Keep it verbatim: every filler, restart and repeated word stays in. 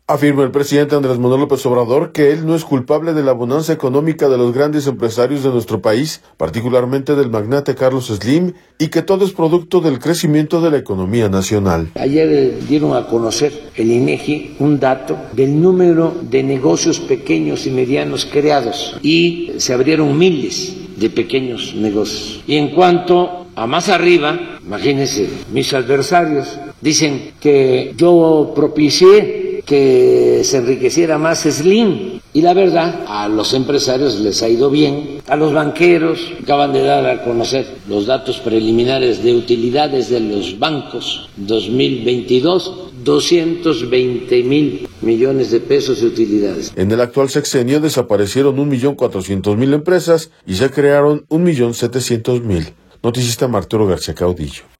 Afirma el presidente Andrés Manuel López Obrador que él no es culpable de la bonanza económica de los grandes empresarios de nuestro país, particularmente del magnate Carlos Slim, y que todo es producto del crecimiento de la economía nacional. Ayer dieron a conocer el INEGI un dato del número de negocios pequeños y medianos creados y se abrieron miles de pequeños negocios. Y en cuanto a más arriba, imagínense, mis adversarios dicen que yo propicié que se enriqueciera más Slim. Y la verdad, a los empresarios les ha ido bien, a los banqueros acaban de dar a conocer los datos preliminares de utilidades de los bancos dos mil veintidós, doscientos veinte mil millones de pesos de utilidades. En el actual sexenio desaparecieron un millón cuatrocientos mil empresas y se crearon un millón setecientos mil. Noticista Arturo García Caudillo.